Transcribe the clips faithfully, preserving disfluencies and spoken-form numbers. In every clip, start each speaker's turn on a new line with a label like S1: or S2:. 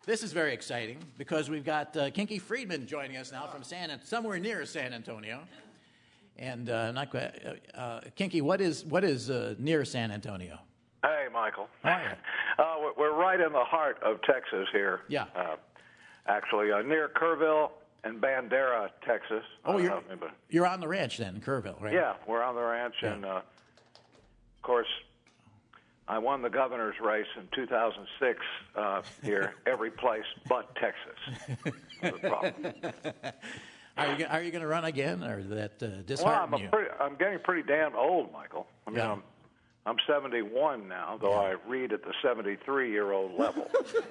S1: This is very exciting because we've got uh, Kinky Friedman joining us now from San, somewhere near San Antonio. And uh, not quite, uh, uh, Kinky, what is what is uh, near San Antonio?
S2: Hey, Michael.
S1: How are you?
S2: Uh, we're- we're right in the heart of Texas here.
S1: Yeah.
S2: Uh, actually, uh, near Kerrville and Bandera, Texas.
S1: Oh,
S2: Uh,
S1: you're
S2: but-
S1: you're on the ranch then, in Kerrville, right?
S2: Yeah, we're on the ranch,
S1: Yeah.
S2: and uh, of course, I won the governor's race in two thousand six uh, here, every place but Texas. That's the problem.
S1: Are you go- are you going to run again, or that uh,
S2: Well, I'm,
S1: dishearten
S2: a
S1: you?
S2: pretty, I'm getting pretty damn old, Michael. I mean,
S1: Yeah.
S2: I'm, I'm seventy-one now, though I read at the seventy-three-year-old level.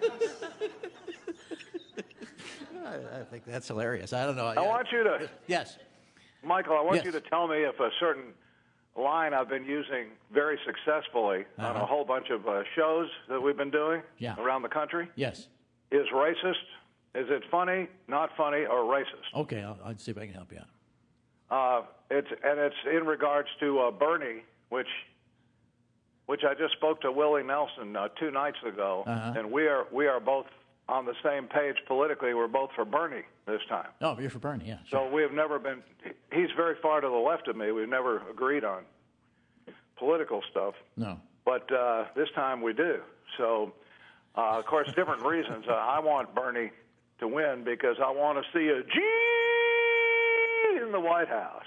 S1: I, I think that's hilarious. I don't know.
S2: I want you to,
S1: Yes.
S2: Michael, I want
S1: Yes.
S2: you to tell me if a certain line I've been using very successfully on
S1: Uh-huh.
S2: a whole bunch of uh, shows that we've been doing
S1: Yeah.
S2: around the country
S1: Yes.
S2: is racist. Is it funny, not funny, or racist?
S1: Okay, I'll, I'll see if I can help you out.
S2: Uh, it's and it's in regards to uh, Bernie, which which I just spoke to Willie Nelson uh, two nights ago,
S1: Uh-huh.
S2: and we are we are both on the same page politically. We're both for Bernie this time.
S1: Oh, you're for Bernie, yeah.
S2: So
S1: Sure.
S2: we have never been. He's very far to the left of me. We've never agreed on political stuff,
S1: No.
S2: but uh, this time we do. So, uh, of course, different reasons. Uh, I want Bernie to win because I want to see a G in the White House.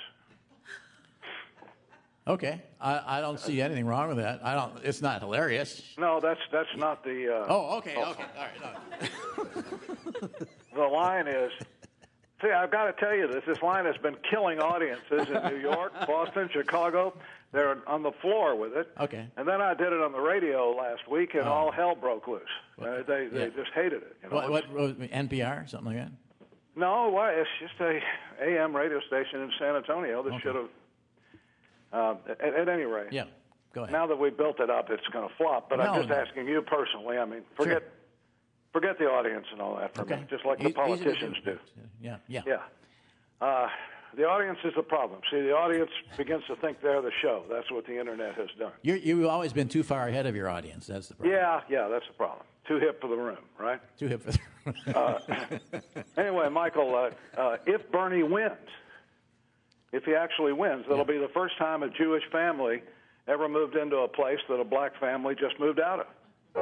S1: Okay, I, I don't see anything wrong with that. I don't. It's not hilarious.
S2: No, that's that's not the. Uh,
S1: Oh, okay, okay, all right. All right.
S2: The line is. See, I've got to tell you this. This line has been killing audiences in New York, Boston, Chicago. They're on the floor with it.
S1: Okay.
S2: And then I did it on the radio last week, and
S1: Oh.
S2: all hell broke loose. Uh, they they
S1: Yeah.
S2: just hated it. You know?
S1: What, what, what N P R, something like that?
S2: No, why? It's just a A M radio station in San Antonio that
S1: Okay.
S2: should have. Uh, at, at any rate,
S1: Yeah, go ahead.
S2: now that we built it up, it's going to flop. But
S1: No,
S2: I'm just
S1: no.
S2: asking you personally. I mean, forget
S1: Sure.
S2: forget the audience and all that for
S1: Okay.
S2: me, just like
S1: E-
S2: the
S1: easy to
S2: politicians do.
S1: Yeah, yeah.
S2: Yeah. Uh, the audience is the problem. See, the audience begins to think they're the show. That's what the internet has done.
S1: You're, you've always been too far ahead of your audience. That's the problem.
S2: Yeah, yeah, that's the problem. Too hip for the room, right?
S1: Too hip for the
S2: Uh, anyway, Michael, uh, uh, if Bernie wins, if he actually wins, that'll
S1: Yeah.
S2: be the first time a Jewish family ever moved into a place that a black family just moved out of.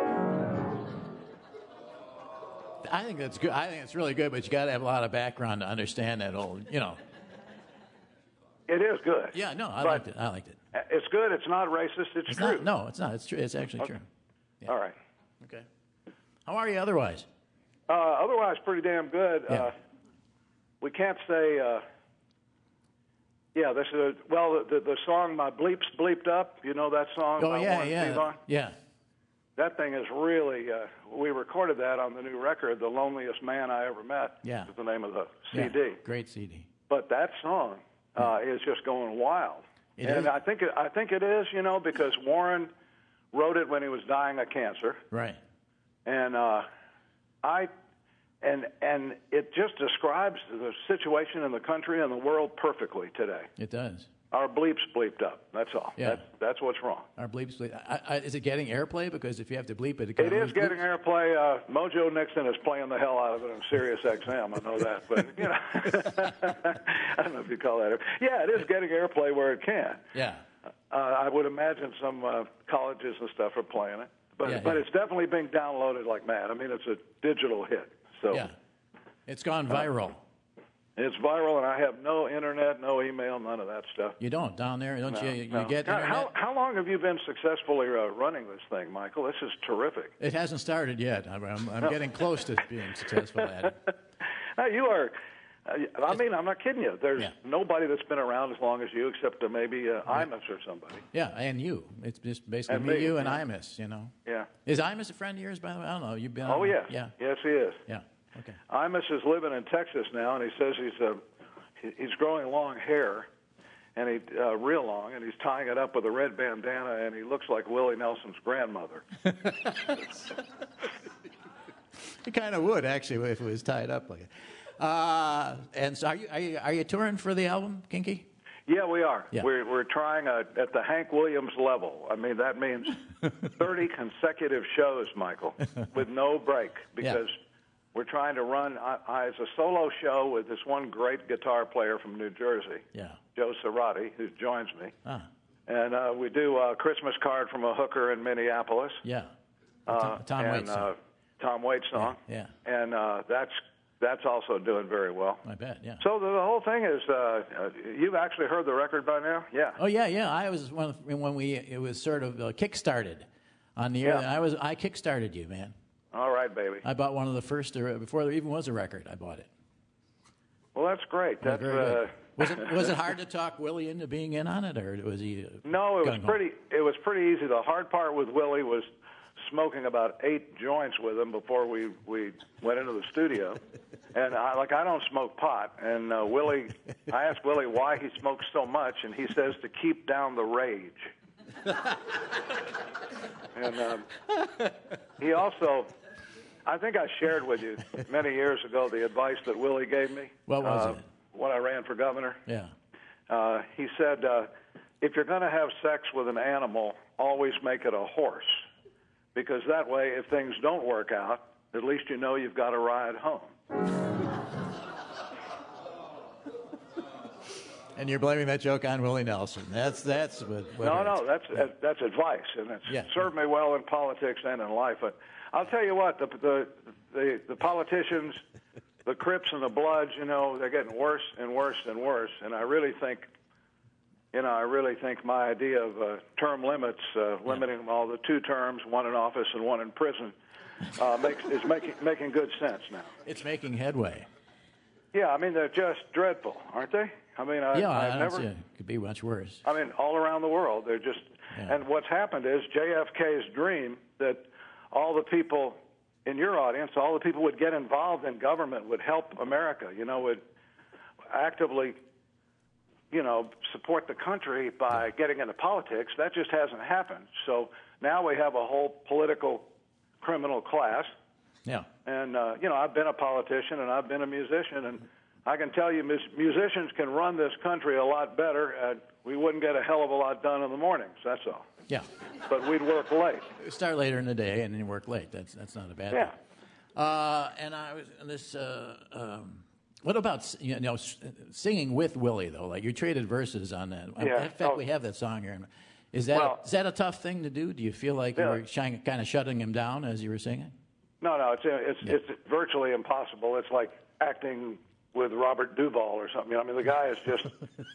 S1: I think that's good. I think it's really good, but you got to have a lot of background to understand that old, you know.
S2: It is good.
S1: Yeah, no, I
S2: But
S1: liked it. I liked it.
S2: It's good. It's not racist. It's,
S1: It's
S2: true.
S1: not. No, it's not. It's true. It's actually true. Yeah.
S2: All right.
S1: Okay. How are you otherwise?
S2: Uh, otherwise, pretty damn good.
S1: Yeah.
S2: Uh, we can't say. Uh, yeah, this is a, well the, the song "My Bleeps Bleeped Up." You know that song?
S1: Oh
S2: by
S1: yeah,
S2: Warren
S1: yeah,
S2: Zevon?
S1: yeah.
S2: That thing is really. Uh, we recorded that on the new record, "The Loneliest Man I Ever Met."
S1: Yeah.
S2: is the name of the
S1: yeah.
S2: C D.
S1: Great C D.
S2: But that song uh, is just going wild,
S1: It
S2: and
S1: is?
S2: I think it, I think it is. You know, because Warren wrote it when he was dying of cancer.
S1: Right.
S2: And uh, I, and and it just describes the situation in the country and the world perfectly today.
S1: It does.
S2: Our bleeps bleeped up. That's all.
S1: Yeah.
S2: That's that's what's wrong.
S1: Our bleeps. bleep- I, I, is it getting airplay? Because if you have to bleep it, it,
S2: It
S1: kinda
S2: is
S1: lose
S2: getting
S1: bleeps.
S2: airplay. Uh, Mojo Nixon is playing the hell out of it on Sirius X M. I know that, but you know, I don't know if you call that. Air- yeah, it is getting airplay where it can.
S1: Yeah.
S2: Uh, I would imagine some uh, colleges and stuff are playing it, but
S1: Yeah,
S2: but
S1: yeah.
S2: it's definitely being downloaded like mad. I mean, it's a digital hit. So.
S1: Yeah. It's gone viral.
S2: It's viral, and I have no internet, no email, none of that stuff.
S1: You don't down there, don't
S2: No,
S1: you? You
S2: no.
S1: get
S2: Now,
S1: internet.
S2: how, how long have you been successfully uh, running this thing, Michael? This is terrific.
S1: It hasn't started yet. I'm, I'm, I'm getting close to being successful at it.
S2: Now, you are, uh, I mean, I'm not kidding you. There's
S1: Yeah.
S2: nobody that's been around as long as you except uh, maybe uh, Imus or somebody.
S1: Yeah, and you. It's just basically
S2: And
S1: me,
S2: me,
S1: you, and
S2: yeah.
S1: Imus. You know.
S2: Yeah.
S1: Is Imus a friend of yours, by the way? I don't know. You've been.
S2: Oh,
S1: on-
S2: yes.
S1: Yeah.
S2: Yes, he is.
S1: Yeah. Okay.
S2: Imus is living in Texas now, and he says he's uh, he- he's growing long hair, and he uh, real long, and he's tying it up with a red bandana, and he looks like Willie Nelson's grandmother.
S1: It kind of would actually if it was tied up like it. Uh, and so, are you, are you are you touring for the album, Kinky?
S2: Yeah, we are.
S1: Yeah.
S2: We're we're trying a, at the Hank Williams level. I mean, that means thirty consecutive shows, Michael, with no break. Because we're trying to run I, I, as a solo show with this one great guitar player from New Jersey,
S1: yeah.
S2: Joe Cerati, who joins me.
S1: Ah.
S2: And uh, we do a Christmas card from a hooker in Minneapolis.
S1: Yeah.
S2: Uh,
S1: Tom, Tom
S2: and,
S1: Waits song.
S2: Uh, Tom Waits song.
S1: Yeah.
S2: yeah. And uh, that's that's also doing very well.
S1: I bet, yeah.
S2: So the, the whole thing is, uh, uh, you've actually heard the record by now? Yeah.
S1: Oh, yeah, yeah. I was one of, when we, it was sort of uh, kick-started on the air.
S2: Yeah.
S1: I was, I kick-started you, man.
S2: All right, baby.
S1: I bought one of the first, uh, before there even was a record, I bought it.
S2: Well, that's great.
S1: Yeah,
S2: That's
S1: very good.
S2: uh,
S1: Was it was it hard to talk Willie into being in on it, or was he? Uh,
S2: no, it was
S1: gung-ho?
S2: pretty. It was pretty easy. The hard part with Willie was smoking about eight joints with him before we we went into the studio, and I, like I don't smoke pot, and uh, Willie, I asked Willie why he smokes so much, and he says to keep down the rage. And um, he also, I think I shared with you many years ago the advice that Willie gave me.
S1: What was
S2: uh,
S1: it?
S2: When I ran for governor.
S1: Yeah.
S2: Uh, he said, uh, if you're going to have sex with an animal, always make it a horse. Because that way, if things don't work out, at least you know you've got a ride home.
S1: And you're blaming that joke on Willie Nelson. That's that's what. what
S2: no,
S1: hurts.
S2: no, that's
S1: yeah.
S2: that's advice, and it's
S1: Yeah.
S2: served me well in politics and in life. But I'll tell you what, the the the, the politicians, the Crips and the Bloods, you know, they're getting worse and worse and worse. And I really think, you know, I really think my idea of uh, term limits, uh, limiting them all to two terms, one in office and one in prison, uh, makes is making making good sense now.
S1: It's making headway.
S2: Yeah, I mean they're just dreadful, aren't they? I mean, I,
S1: yeah, I
S2: I've
S1: don't
S2: never.
S1: see it. Could be much worse.
S2: I mean, all around the world, they're just.
S1: Yeah.
S2: And what's happened is J F K's dream that all the people in your audience, all the people would get involved in government, would help America. You know, would actively, you know, support the country by getting into politics. That just hasn't happened. So now we have a whole political criminal class.
S1: Yeah.
S2: And uh, you know, I've been a politician and I've been a musician, and I can tell you, mus- musicians can run this country a lot better. Uh, we wouldn't get a hell of a lot done in the mornings. That's all.
S1: Yeah.
S2: But we'd work late.
S1: Start later in the day and then work late. That's that's not a bad
S2: Yeah.
S1: thing. Uh, and I was and this. Uh, um, what about you know s- singing with Willie though? Like you traded verses on that.
S2: Yeah.
S1: In fact,
S2: Oh.
S1: we have that song here. Is that
S2: Well-
S1: is that a tough thing to do? Do you feel like
S2: Yeah.
S1: you were shying, kind of shutting him down as you were singing?
S2: No, no, it's it's
S1: Yeah.
S2: it's virtually impossible. It's like acting with Robert Duvall or something. I mean, the guy is just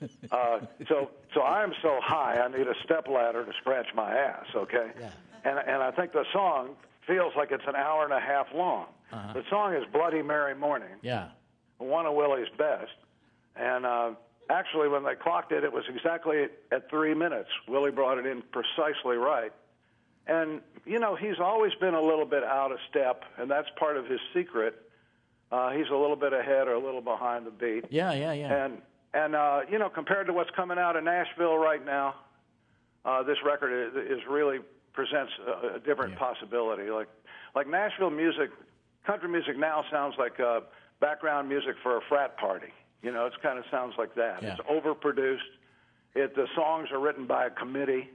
S2: uh, so so. I'm so high, I need a stepladder to scratch my ass. Okay,
S1: Yeah.
S2: and and I think the song feels like it's an hour and a half long.
S1: Uh-huh.
S2: The song is "Bloody Mary Morning,"
S1: Yeah.
S2: one of Willie's best, and uh, actually, when they clocked it, it was exactly at three minutes. Willie brought it in precisely right. And, you know, he's always been a little bit out of step, and that's part of his secret. Uh, he's a little bit ahead or a little behind the beat.
S1: Yeah, yeah, yeah.
S2: And, and uh, you know, compared to what's coming out of Nashville right now, uh, this record is, is really presents a, a different
S1: Yeah.
S2: possibility. Like, like Nashville music, country music now sounds like uh, background music for a frat party. You know, it kind of sounds like that.
S1: Yeah.
S2: It's overproduced. It, the songs are written by a committee.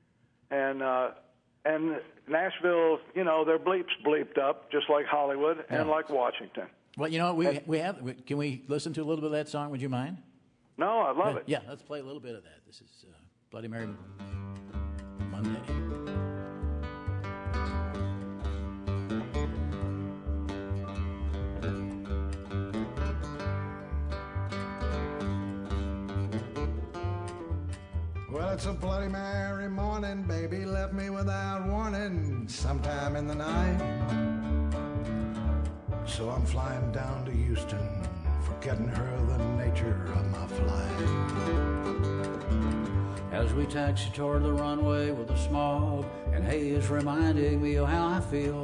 S2: And... Uh, And Nashville, you know, their bleeps bleeped up, just like Hollywood and
S1: Yeah.
S2: like Washington.
S1: Well, you know, we we have. Can we listen to a little bit of that song? Would you mind?
S2: No, I love
S1: yeah,
S2: it.
S1: Yeah, let's play a little bit of that. This is uh, Bloody Mary Monday.
S3: Well, it's a Bloody Mary morning, baby left me without warning sometime in the night. So I'm flying down to Houston, forgetting her the nature of my flight.
S4: As we taxi toward the runway with the smog and haze reminding me of how I feel.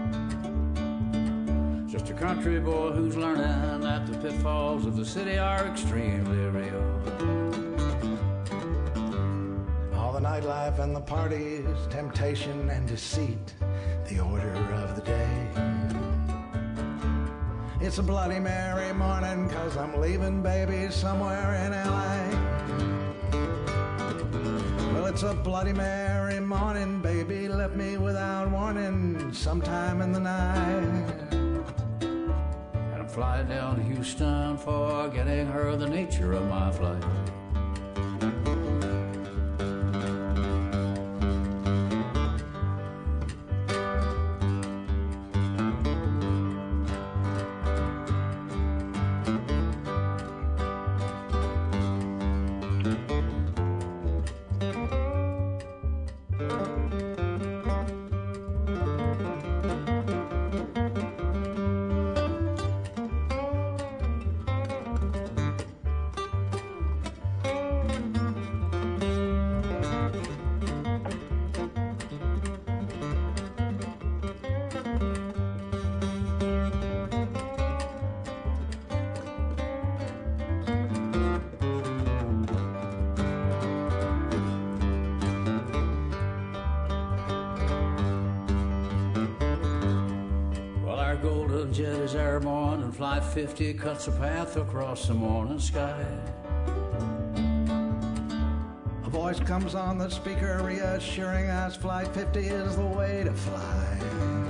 S4: Just a country boy who's learning that the pitfalls of the city are extremely real.
S3: All the nightlife and the parties, temptation and deceit, the order of the day. It's a Bloody Mary morning, cause I'm leaving, baby, somewhere in L A. Well, it's a Bloody Mary morning, baby left me without warning sometime in the night.
S4: fly down to Houston, forgetting her the nature of my flight. Jet is airborne and Flight fifty cuts a path across the morning sky.
S3: A voice comes on the speaker reassuring us Flight fifty is the way to fly.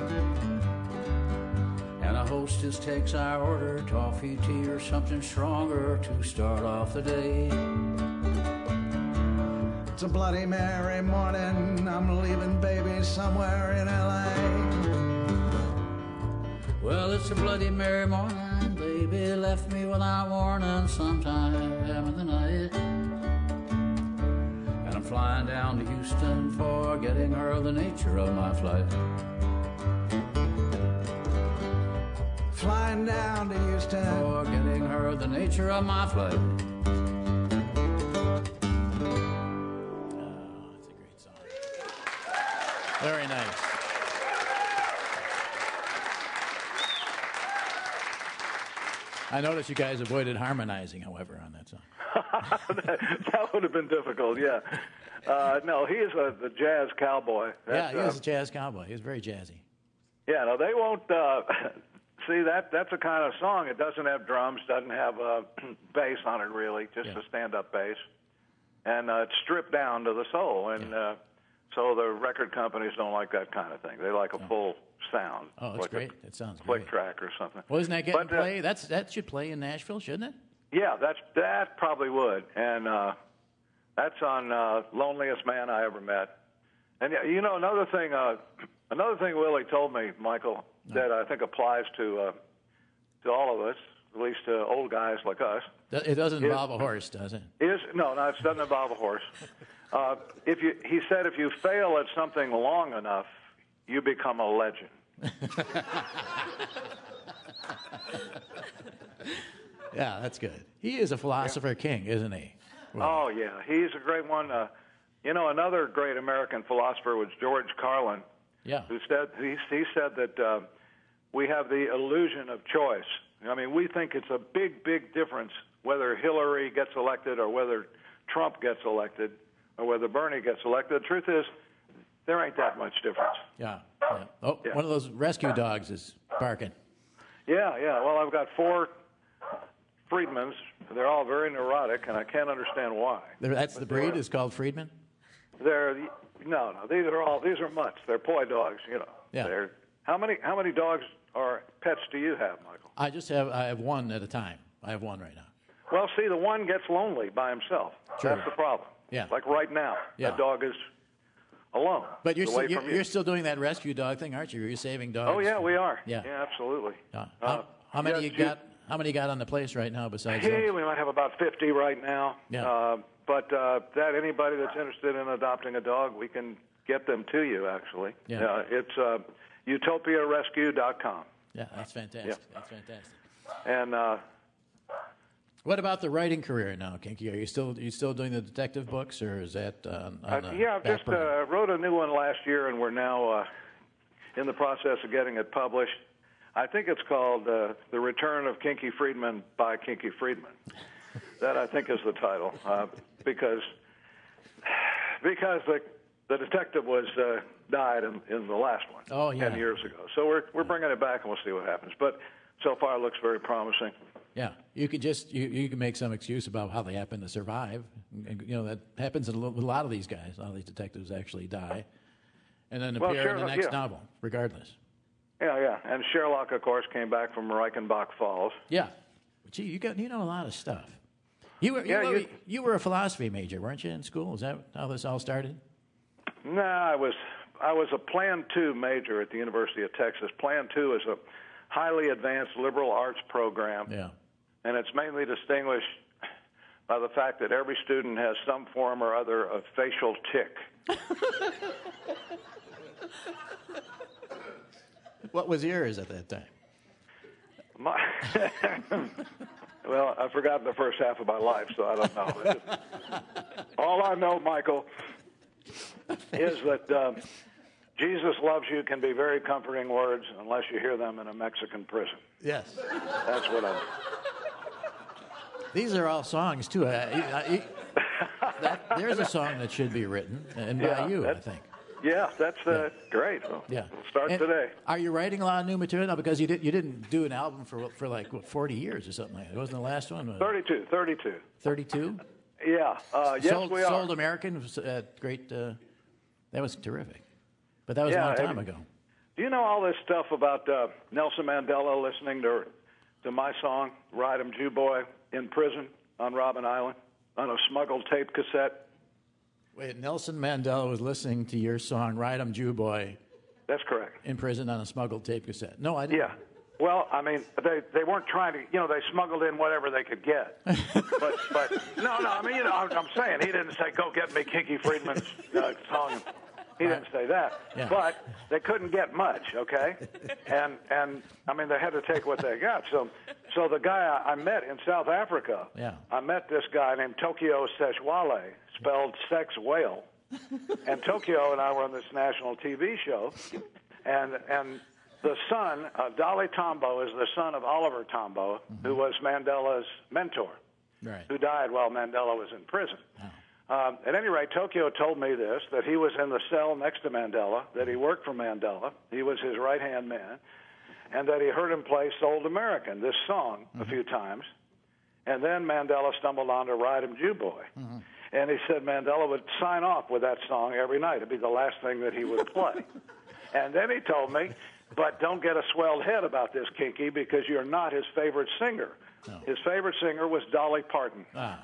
S4: And a hostess takes our order, toffee, tea, or something stronger to start off the day.
S3: It's a Bloody Mary morning, I'm leaving baby somewhere in L A.
S4: Well, it's a Bloody Mary morning, baby left me without warning sometime in the night. And I'm flying down to Houston, forgetting her the nature of my flight.
S3: Flying down to Houston,
S4: forgetting her the nature of my flight.
S1: Oh, that's a great song. Very nice. I noticed you guys avoided harmonizing, however, on that song.
S2: that, that would have been difficult, yeah. Uh, no, he is a, a jazz cowboy.
S1: That's, yeah, he
S2: uh,
S1: is a jazz cowboy. He's very jazzy.
S2: Yeah, no, they won't. Uh, see, that that's a kind of song. It doesn't have drums, doesn't have uh, bass on it, really, just
S1: yeah.
S2: a stand-up bass. And uh, it's stripped down to the soul. And yeah. uh, so the record companies don't like that kind of thing. They like a oh. full sound.
S1: Oh, it's
S2: like
S1: great. It sounds
S2: click
S1: great.
S2: track or something.
S1: Well, isn't that getting
S2: but, uh,
S1: play? That's that should play in Nashville, shouldn't it?
S2: Yeah, that's that probably would, and uh, that's on uh, Loneliest Man I Ever Met. And you know another thing, uh, another thing Willie told me, Michael, no. that I think applies to uh, to all of us, at least to old guys like us.
S1: It doesn't involve is, a horse, does it?
S2: Is no, no, it doesn't involve a horse. Uh, if you, he said, if you fail at something long enough, you become a legend.
S1: Yeah, that's good. He is a philosopher yeah. king, isn't he?
S2: Well, oh, yeah. He's a great one. Uh, you know, another great American philosopher was George Carlin.
S1: Yeah.
S2: Who said, he, he said that uh, we have the illusion of choice. I mean, we think it's a big, big difference whether Hillary gets elected or whether Trump gets elected or whether Bernie gets elected. The truth is, there ain't that much difference.
S1: Yeah. yeah. Oh, yeah. One of those rescue dogs is barking.
S2: Yeah, yeah. Well, I've got four Friedmans. They're all very neurotic, and I can't understand why.
S1: That's the breed is called Friedman?
S2: They're no, no. These are all these are mutts. They're poi dogs. You know.
S1: Yeah.
S2: They're, how many how many dogs or pets do you have, Michael?
S1: I just have I have one at a time. I have one right now.
S2: Well, see, the one gets lonely by himself.
S1: Sure.
S2: That's the problem.
S1: Yeah.
S2: Like right now,
S1: yeah.
S2: that dog is alone.
S1: But you're still, you're,
S2: you.
S1: you're still doing that rescue dog thing, aren't you? You're saving dogs.
S2: Oh yeah, we are.
S1: Yeah.
S2: Yeah, absolutely.
S1: Uh, how,
S2: uh,
S1: how many
S2: yeah,
S1: you got? How many you got on the place right now besides?
S2: Hey,
S1: those?
S2: we might have about fifty right now.
S1: Yeah.
S2: Uh, but uh, that anybody that's interested in adopting a dog, we can get them to you. Actually.
S1: Yeah.
S2: Uh, it's uh, utopia rescue dot com.
S1: Yeah, that's fantastic. Yeah. That's fantastic.
S2: And. Uh,
S1: What about the writing career now, Kinky? Are you still are you still doing the detective books, or is that uh, on
S2: uh,
S1: the
S2: yeah? I
S1: back
S2: just uh, wrote a new one last year, and we're now uh, in the process of getting it published. I think it's called uh, "The Return of Kinky Friedman" by Kinky Friedman. That I think is the title, uh, because because the the detective was uh, died in, in the last one
S1: oh, yeah.
S2: ten years ago. So we're we're bringing it back, and we'll see what happens. But so far, it looks very promising.
S1: Yeah, you could just you, you can make some excuse about how they happen to survive. You know that happens in a, a lot of these guys. A lot of these detectives actually die, and then
S2: well,
S1: appear
S2: sure,
S1: in the next
S2: yeah.
S1: novel, regardless.
S2: Yeah, yeah. And Sherlock, of course, came back from Reichenbach Falls.
S1: Yeah. Gee, you got you know a lot of stuff. You were
S2: Yeah,
S1: you, were,
S2: you-
S1: you were a philosophy major, weren't you, in school? Is that how this all started?
S2: No, I was I was a Plan two major at the University of Texas. Plan two is a highly advanced liberal arts program,
S1: Yeah.
S2: and it's mainly distinguished by the fact that every student has some form or other of facial tic.
S1: What was yours at that time?
S2: My well, I've forgotten the first half of my life, so I don't know. All I know, Michael, is that um, Jesus loves you can be very comforting words unless you hear them in a Mexican prison.
S1: Yes.
S2: That's what I.
S1: These are all songs too. I, I, I, that, there's a song that should be written, and by
S2: Yeah,
S1: you, I
S2: that-
S1: think.
S2: Yeah, that's uh, great. Well,
S1: Yeah.
S2: We'll start
S1: And
S2: today.
S1: Are you writing a lot of new material now? Because you did you didn't do an album for for like what, forty years or something like that. Wasn't the last one?
S2: thirty-two, thirty-two.
S1: thirty-two.
S2: Yeah, uh, yes,
S1: Sold,
S2: we are.
S1: Sold American was uh, great. Uh, that was terrific. But that was a
S2: Yeah,
S1: long time
S2: and-
S1: ago.
S2: Do you know all this stuff about uh, Nelson Mandela listening to to my song, Ride 'em Jew Boy, in prison on Robben Island on a smuggled tape cassette?
S1: Wait, Nelson Mandela was listening to your song, Ride 'em Jew Boy,
S2: That's correct.
S1: in prison on a smuggled tape cassette. No, I didn't.
S2: Yeah. Well, I mean, they they weren't trying to, you know, they smuggled in whatever they could get. but but no, no, I mean, you know, I'm, I'm saying he didn't say, "Go get me Kinky Friedman's uh, song." He didn't say that.
S1: Yeah.
S2: But they couldn't get much, okay? And and I mean, they had to take what they got. So so the guy I, I met in South Africa,
S1: Yeah.
S2: I met this guy named Tokyo Sexwale, spelled sex whale. And Tokyo and I were on this national T V show, and and the son, uh, Dolly Tombo, is the son of Oliver Tambo, who was Mandela's mentor,
S1: Right.
S2: who died while Mandela was in prison. Um, at any rate, Tokyo told me this, that he was in the cell next to Mandela, that he worked for Mandela, he was his right-hand man, and that he heard him play Sold American, this song, a few times. And then Mandela stumbled onto Ride 'em Jew Boy. And he said Mandela would sign off with that song every night. It'd be the last thing that he would play. And then he told me, but don't get a swelled head about this, Kinky, because you're not his favorite singer.
S1: No.
S2: His favorite singer was Dolly Parton.
S1: Ah.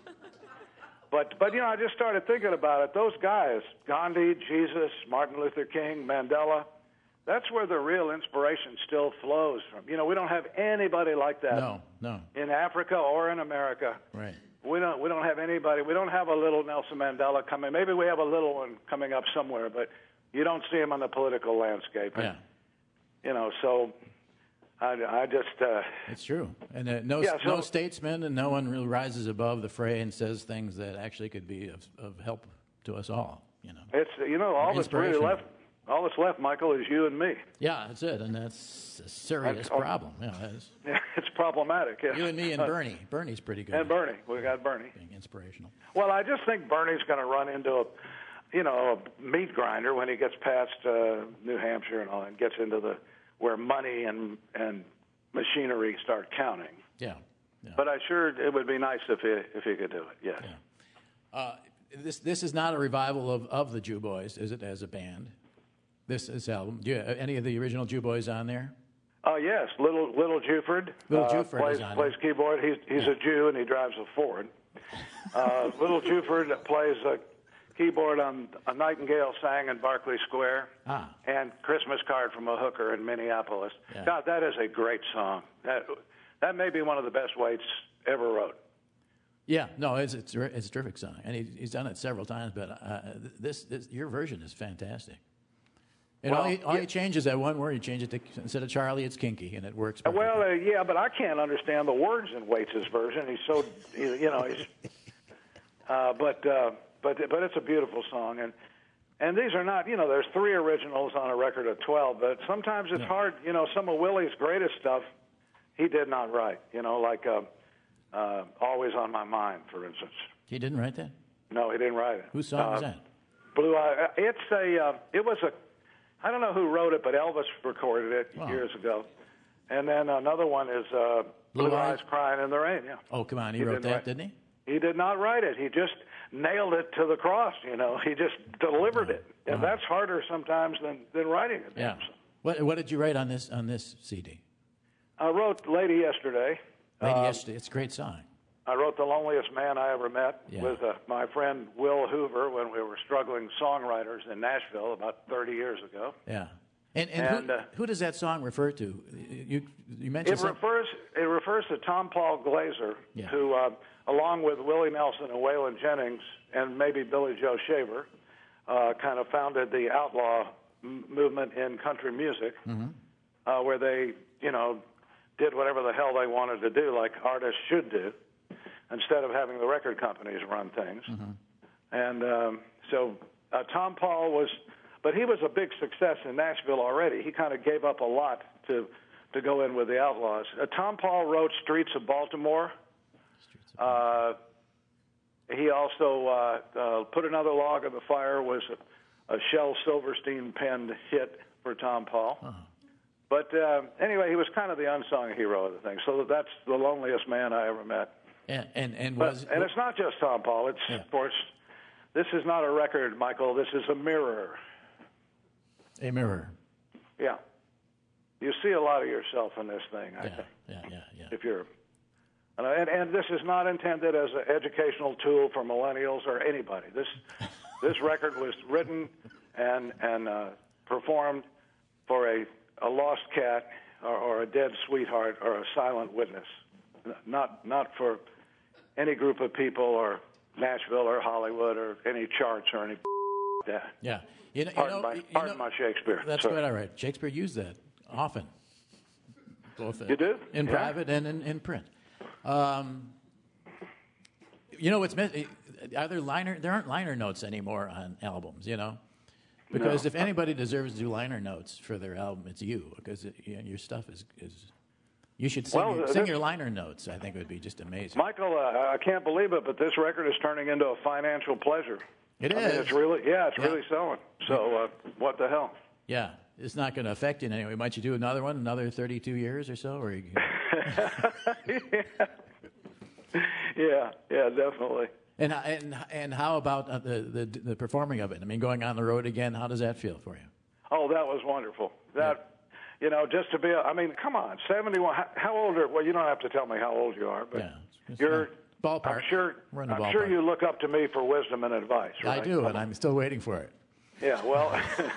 S2: But, but you know, I just started thinking about it. Those guys, Gandhi, Jesus, Martin Luther King, Mandela, that's where the real inspiration still flows from. You know, we don't have anybody like that
S1: No, no.
S2: in Africa or in America.
S1: Right.
S2: We don't, we don't have anybody. We don't have a little Nelson Mandela coming. Maybe we have a little one coming up somewhere, but you don't see him on the political landscape. And,
S1: Yeah.
S2: You know, so I, I just... Uh,
S1: It's true. And uh, no,
S2: Yeah, so-
S1: no statesman and no one really rises above the fray and says things that actually could be of, of help to us all, you know.
S2: it's, you know, all that's really
S1: Inspirational.
S2: left, all that's left, Michael, is you and me.
S1: Yeah, that's it. And that's a serious
S2: That's all-
S1: problem. Yeah, that is.
S2: Yeah, it's problematic. Yeah.
S1: You and me and Bernie. Bernie's pretty good.
S2: And Bernie. We got Bernie.
S1: Being inspirational.
S2: Well, I just think Bernie's going to run into a, you know, a meat grinder when he gets past uh, New Hampshire and all, and gets into the where money and and machinery start counting.
S1: Yeah. yeah.
S2: But I sure it would be nice if he if he could do it. Yes.
S1: Yeah. Uh, this this is not a revival of, of the Jew Boys, is it? As a band, this this album. Do you have any of the original Jew Boys on there?
S2: Oh yes, little little Juford.
S1: Little
S2: uh,
S1: Juford
S2: plays
S1: is on
S2: plays
S1: it.
S2: keyboard. He's he's a Jew and he drives a Ford. Uh, little Juford plays a keyboard on A Nightingale Sang in Berkeley Square,
S1: Ah.
S2: and Christmas Card from a Hooker in Minneapolis.
S1: Yeah.
S2: God, that is a great song. That that may be one of the best Waits ever wrote.
S1: Yeah, no, it's it's, it's a terrific song, and he, he's done it several times. But uh, this, this your version is fantastic. And
S2: Well,
S1: all, he, all
S2: yeah.
S1: he changes that one word. He changes it to, instead of Charlie, it's Kinky, and it works.
S2: Uh, Well,
S1: perfectly.
S2: uh, yeah, but I can't understand the words in Waits' version. He's so, he- you know, he's. Uh, but uh, but but it's a beautiful song, and and these are not, you know, there's three originals on a record of twelve, but sometimes it's hard, you know, some of Willie's greatest stuff he did not write, you know, like uh, uh, Always on My Mind, for instance.
S1: he didn't write that.
S2: No, he didn't write it.
S1: Whose song was
S2: Uh,
S1: that?
S2: Blue Eye. It's a. Uh, it was a. I don't know who wrote it, but Elvis recorded it
S1: Wow.
S2: years ago. And then another one is uh,
S1: Blue
S2: Blue,
S1: Eyes?
S2: Eyes Crying in the Rain. Yeah.
S1: Oh, come on, he,
S2: he
S1: wrote
S2: didn't
S1: that,
S2: write-
S1: didn't he?
S2: He did not write it. He just nailed it to the cross. You know, he just delivered it, and
S1: Wow.
S2: that's harder sometimes than than writing it.
S1: Yeah. What, what did you write on this on this C D?
S2: I wrote Lady Yesterday.
S1: Lady
S2: Um,
S1: Yesterday. It's a great song.
S2: I wrote The Loneliest Man I Ever Met
S1: Yeah.
S2: with uh, my friend Will Hoover when we were struggling songwriters in Nashville about thirty years ago.
S1: Yeah. And, and,
S2: And,
S1: who,
S2: uh,
S1: who does that song refer to? You you mentioned
S2: It
S1: some-
S2: refers it refers to Tom Paul Glazer,
S1: Yeah.
S2: who, uh, along with Willie Nelson and Waylon Jennings and maybe Billy Joe Shaver, uh, kind of founded the outlaw m- movement in country music,
S1: Mm-hmm.
S2: uh, where they, you know, did whatever the hell they wanted to do, like artists should do, instead of having the record companies run things.
S1: Mm-hmm.
S2: And um, so uh, Tom Paul was, but he was a big success in Nashville already. He kind of gave up a lot to to go in with the Outlaws. Uh, Tom Paul wrote Streets of Baltimore. Uh, he also uh, uh, Put Another Log on the Fire was a, a Shel Silverstein penned hit for Tom Paul.
S1: Uh-huh.
S2: But uh, anyway, he was kind of the unsung hero of the thing. So that's the loneliest man I ever met.
S1: and and, and
S2: But,
S1: was
S2: and it's not just Tom Paul. It's,
S1: Yeah.
S2: of course, this is not a record, Michael. This is a mirror.
S1: a mirror.
S2: Yeah. You see a lot of yourself in this thing, I
S1: Yeah,
S2: think,
S1: yeah, yeah, yeah.
S2: if you're... And, and, and this is not intended as an educational tool for millennials or anybody. This this record was written and and uh, performed for a, a lost cat or, or a dead sweetheart or a silent witness, not not for any group of people or Nashville or Hollywood or any charts or any like that.
S1: Yeah. You know, you
S2: Pardon,
S1: know,
S2: my,
S1: you
S2: pardon
S1: know-
S2: my Shakespeare.
S1: That's
S2: Sorry.
S1: quite all right. Shakespeare used that often. Both uh,
S2: You do?
S1: in
S2: Yeah.
S1: private and in, in print. Um, you know what's meant? Are there liner? There aren't liner notes anymore on albums. You know, because
S2: No.
S1: if anybody deserves to do liner notes for their album, it's you. Because it, you know, your stuff is is. You should sing,
S2: Well,
S1: your,
S2: uh,
S1: sing
S2: this-
S1: your liner notes. I think it would be just amazing.
S2: Michael, uh, I can't believe it, but this record is turning into a financial pleasure.
S1: It
S2: I
S1: is.
S2: mean, it's really, yeah, it's
S1: Yeah.
S2: really selling. So, uh, what the hell?
S1: Yeah, it's not going to affect you in any way. Might you do another one, another thirty-two years or so, or? You,
S2: yeah, yeah, definitely.
S1: And and and how about uh, the, the the performing of it? I mean, going on the road again. How does that feel for you?
S2: Oh, that was wonderful. That, you know, just to be, I mean, come on, seventy-one. How, how old are? Well, you don't have to tell me how old you are, but
S1: Yeah, it's
S2: you're.
S1: not- ballpark.
S2: I'm sure.
S1: We're in the
S2: I'm
S1: ballpark.
S2: sure you look up to me for wisdom and advice. Right?
S1: I do, and I'm still waiting for it.
S2: Yeah. Well.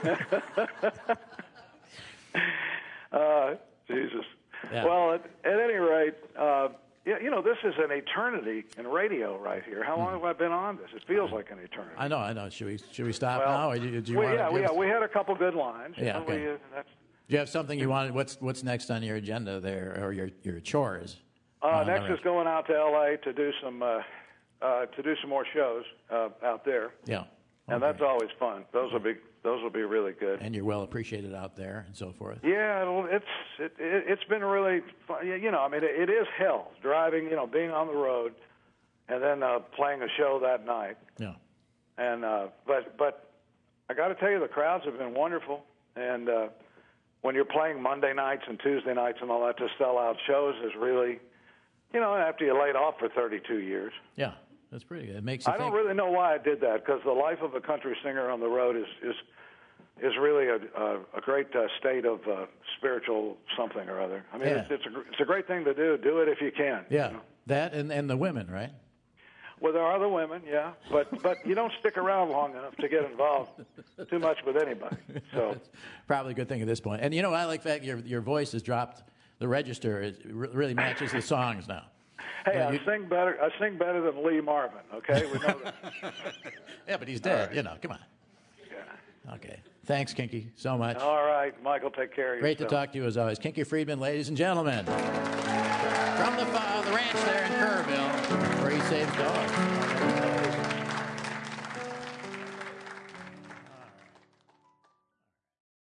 S2: uh, Jesus.
S1: Yeah.
S2: Well, at, at any rate, uh, yeah, you know, this is an eternity in radio right here. How long have I been on this? It feels like an eternity.
S1: I know, I know. Should we should we stop
S2: Well,
S1: now, or do you, do you
S2: we,
S1: want?
S2: yeah,
S1: to
S2: we,
S1: give,
S2: yeah, we had a couple good lines. you
S1: Yeah,
S2: know,
S1: okay.
S2: we, uh, that's,
S1: do you have something you wanted? What's what's next on your agenda there, or your your chores?
S2: uh,
S1: on the
S2: next is
S1: rest?
S2: going out to L A to do some uh, uh, to do some more shows uh, out there,
S1: Yeah,
S2: and
S1: Okay.
S2: that's always fun. Those will be those will be really good.
S1: and you're well appreciated out there and so forth.
S2: Yeah, it'll- it's it, it, it's been really fun. Yeah, you know, I mean, it, it is hell driving, you know, being on the road, and then uh, playing a show that night.
S1: Yeah,
S2: And uh, but but I got to tell you, the crowds have been wonderful. And uh, when you're playing Monday nights and Tuesday nights and all that, to sell out shows is really, you know, after you laid off for thirty-two years.
S1: yeah, that's pretty good. It makes you
S2: I
S1: think.
S2: don't really know why I did that, because the life of a country singer on the road is is is really a a, a great uh, state of uh, spiritual something or other. I mean,
S1: Yeah.
S2: it's it's a gr- it's a great thing to do. Do it if you can.
S1: Yeah,
S2: you know?
S1: that and and the women, right?
S2: Well, there are the women, yeah, but but you don't stick around long enough to get involved too much with anybody. So
S1: Probably a good thing at this point. And you know, I like the fact your your voice has dropped the register. It re- really matches the songs now.
S2: hey,
S1: Yeah,
S2: I
S1: you-
S2: sing better. I sing better than Lee Marvin. Okay, we know that.
S1: Yeah, but he's dead.
S2: right.
S1: You know, come on.
S2: Yeah.
S1: Okay. Thanks, Kinky, so much.
S2: All right, Michael, take care of
S1: Great to
S2: yourself.
S1: talk to you as always. Kinky Friedman, ladies and gentlemen. From the, uh, the ranch there in Kerrville, where he saves dogs.